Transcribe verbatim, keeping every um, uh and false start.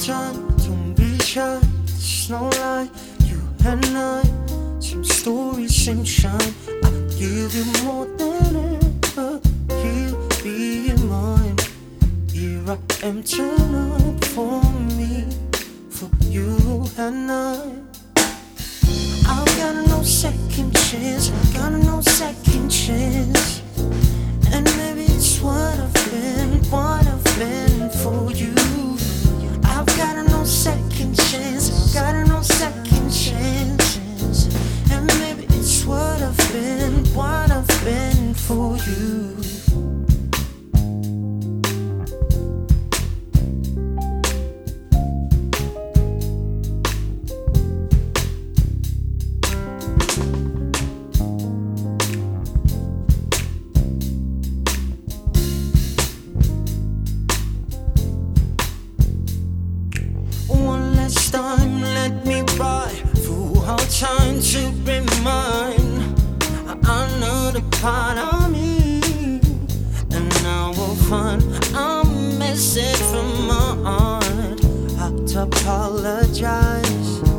time, don't be shy. It's no lie, you and I, same story, same shine. I give you more than ever, he'll be mine. Here I am, turn up for me, for you and I. I've got no second chance, I've got no second chance. And maybe it's what I've been, what I've been for you. I've got no second chance, I've got no second chance. And maybe it's what I've been, what I've been for you. Time, let me ride through our time to be mine. Another part of me, and I will find I'm missing from my heart. I have to apologize.